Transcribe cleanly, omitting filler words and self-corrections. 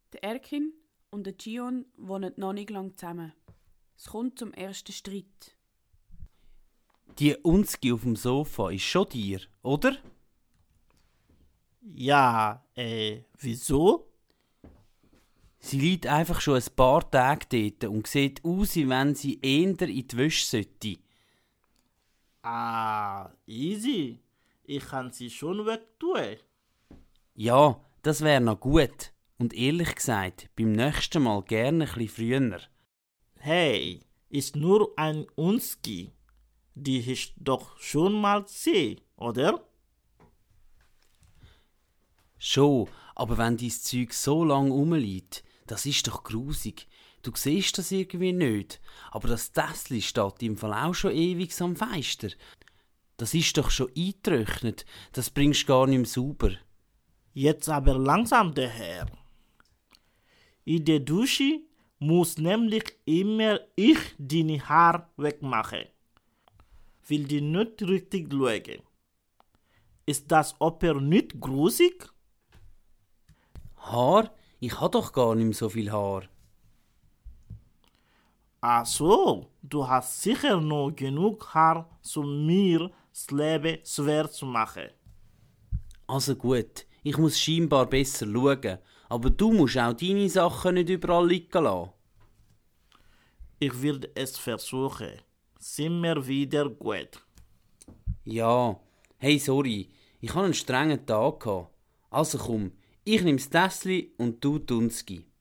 Der Erkin und der Gion wohnen noch nicht lang zusammen. Es kommt zum ersten Streit. Die Unski auf dem Sofa ist schon dir, oder? Ja, wieso? Sie liegt einfach schon ein paar Tage dort und sieht aus, wie wenn sie eher in die Wäsche sollte. Ah, easy. Ich kann sie schon wegtun. Ja, das wäre noch gut. Und ehrlich gesagt, beim nächsten Mal gerne ein bisschen früher. Hey, ist nur ein Unski. Die ist doch schon mal gesehen, oder? Schon, aber wenn dein Zeug so lang rumliegt, das ist doch grusig. Du siehst das irgendwie nicht. Aber das Tässchen steht im Fall auch schon ewig am Fenster. Das ist doch schon eingetrocknet. Das bringst du gar nicht mehr sauber. Jetzt aber langsam daher. In der Dusche muss nämlich immer ich deine Haare wegmachen. Will die nicht richtig schauen. Ist das aber nicht grusig? Haar? Ich habe doch gar nicht mehr so viel Haar. Ach so, du hast sicher noch genug Haar, um mir das Leben schwer zu machen. Also gut, ich muss scheinbar besser schauen. Aber du musst auch deine Sachen nicht überall liegen lassen. Ich werde es versuchen. Sind wir wieder gut. Ja, hey, sorry, ich hatte einen strengen Tag. Also komm, ich nehme das Tässchen und du die Unski.